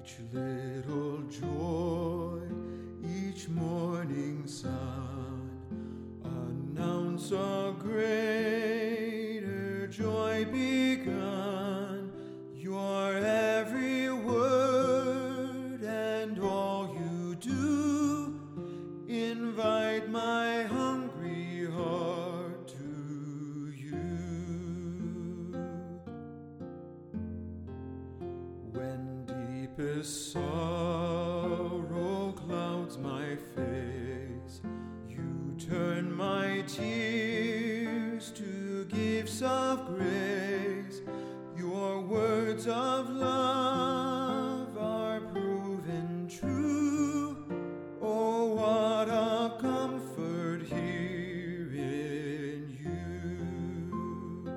Each little joy, each morning sun, announce a greater joy begun. Your every word and all you do invite my hungry heart to you. When deepest sorrow clouds my face, you turn my tears to gifts of grace. Your words of love are proven true. Oh, what a comfort here in you.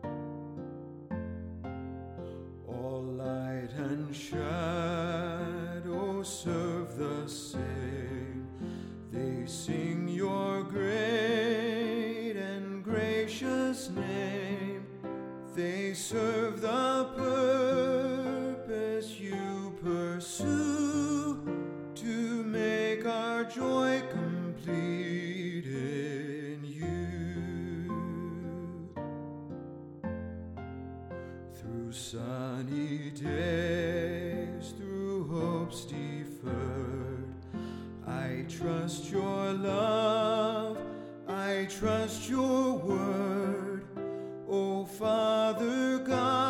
All light and shadow serve the same. They sing your great and gracious name. They serve the purpose you pursue, to make our joy complete in you. Through sunny days, through hopes deferred, I trust your love, I trust your word. O Father God,